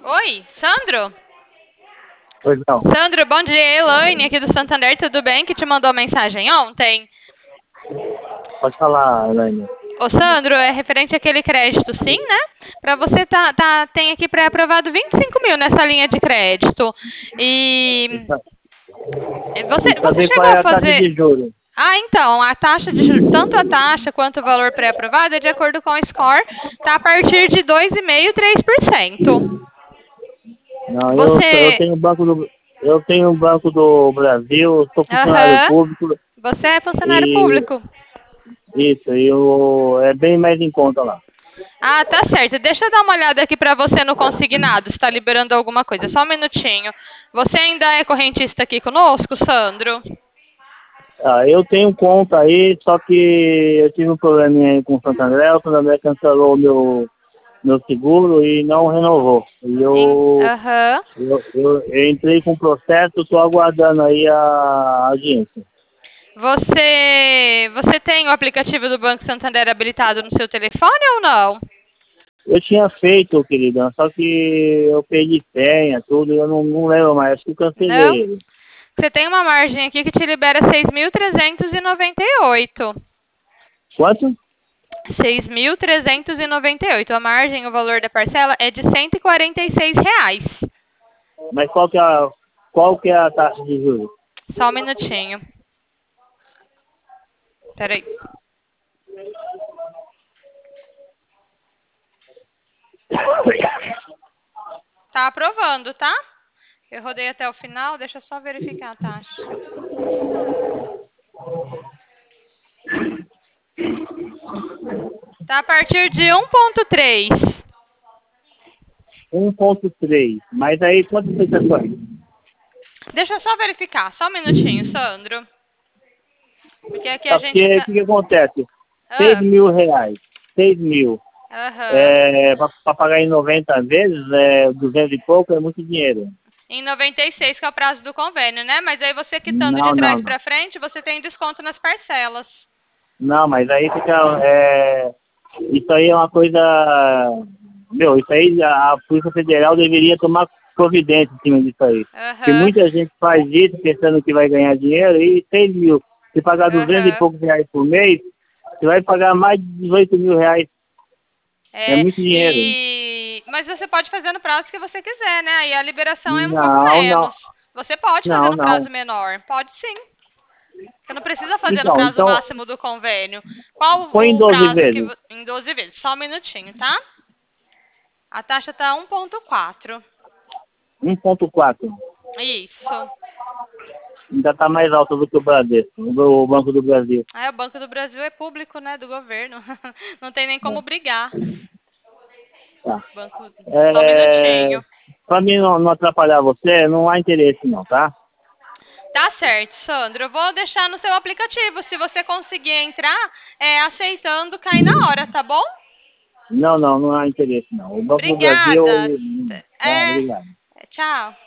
Oi, Sandro? Pois não. Sandro, bom dia. Elaine, aqui do Santander, tudo bem? Que te mandou mensagem ontem. Pode falar, Elaine. Ô, Sandro, é referente àquele crédito, sim, né? Para você tem aqui pré-aprovado 25 mil nessa linha de crédito. E você Saber qual chegou é a a taxa fazer... de juros. Ah, então, a taxa de juros, tanto a taxa quanto o valor pré-aprovado é de acordo com o score, tá a partir de 2,5%, 3%. Não, eu Você... tenho o Banco do Brasil, sou funcionário Aham. público Você é funcionário e público. isso, é bem mais em conta lá. Ah, tá certo. Deixa eu dar uma olhada aqui pra você no consignado, se está liberando alguma coisa. Só um minutinho. Você ainda é correntista aqui conosco, Sandro? Ah, eu tenho conta aí, só que eu tive um probleminha aí com o Santander cancelou o meu seguro e não renovou. E Aham. eu entrei com o processo, estou aguardando aí a audiência. Você tem o aplicativo do Banco Santander habilitado no seu telefone ou não? Eu tinha feito, querida, só que eu perdi senha, tudo, e eu não lembro mais, acho que eu Não? cancelei ele. Você tem uma margem aqui que te libera 6.398. Quanto? 6.398. A margem, o valor da parcela é de R$ 146. Mas qual que é a taxa de juros? Só um minutinho. Peraí. Tá aprovando, tá? Eu rodei até o final, deixa eu só verificar a taxa. Tá a partir de 1,3. 1,3. Mas aí quantas prestações? Deixa eu só verificar, só um minutinho, Sandro. Porque aqui a É gente... porque o que acontece? 6 Ah, mil reais, 6 mil, aham. para pagar em 90 vezes, 200 e pouco, é muito dinheiro. Em 96, que é o prazo do convênio, né? Mas aí você quitando de Não, não, trás não. pra frente, você tem desconto nas parcelas. Não, mas aí fica, isso aí é uma coisa, isso aí a Polícia Federal deveria tomar providência em cima disso aí. Porque Aham, muita gente faz isso pensando que vai ganhar dinheiro e 6 mil. Se pagar 200 e aham. poucos reais por mês, você vai pagar mais de 18 mil reais. É É, muito dinheiro. mas você pode fazer no prazo que você quiser, né? Aí a liberação é um pouco Não, não, menos. Você pode fazer não, no não. prazo menor. Pode sim. Você não precisa fazer no prazo Então, máximo do convênio. Qual põe em o 12 prazo que... vezes. Em 12 vezes. Só um minutinho, tá? A taxa tá 1,4. 1,4. Isso. Ainda está mais alta do que o Bradesco, o Banco do Brasil. O Banco do Brasil é público, né? Do governo. Não tem nem como brigar. Tá. Banco... Só um minutinho. Para mim não atrapalhar você, não há interesse não, tá? Tá certo, Sandro. Eu vou deixar no seu aplicativo. Se você conseguir entrar, aceitando, cai na hora, tá bom? Não há interesse não. O Banco do Brasil, Obrigada. tá, obrigado. Tchau.